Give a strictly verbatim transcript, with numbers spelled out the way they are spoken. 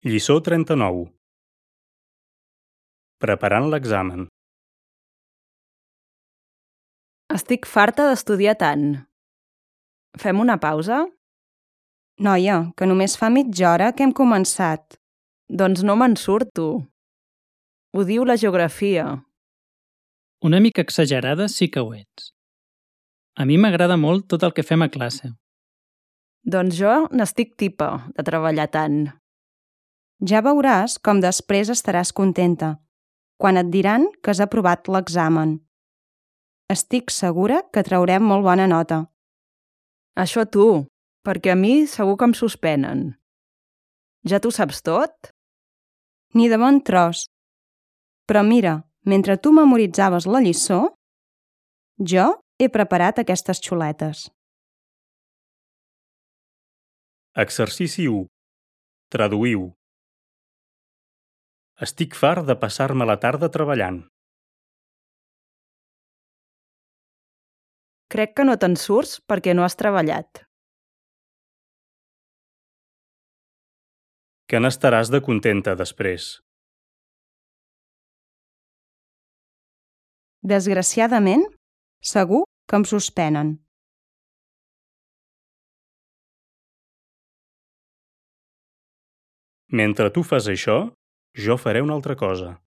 Lliçó trenta-nou. Preparant l'examen. Estic farta d'estudiar tant. Fem una pausa? Noia, que només fa mitja hora que hem començat. Doncs no me'n surto. Ho diu la geografia. Una mica exagerada sí que ho ets. A mi m'agrada molt tot el que fem a classe. Doncs jo n'estic tipa, de treballar tant. Ja veuràs com després estaràs contenta, quan et diran que has aprovat l'examen. Estic segura que traurem molt bona nota. Això tu, perquè a mi segur que em suspenen. Ja t'ho saps tot? Ni de bon tros. Però mira, mentre tu memoritzaves la lliçó, jo he preparat aquestes xuletes. Exercici u. Traduïu. Estic fart de passar-me la tarda treballant. Crec que no te'n surts perquè no has treballat. Que n'estaràs de contenta després. Desgraciadament, segur que em suspenen. Mentre tu fas això, jo faré una altra cosa.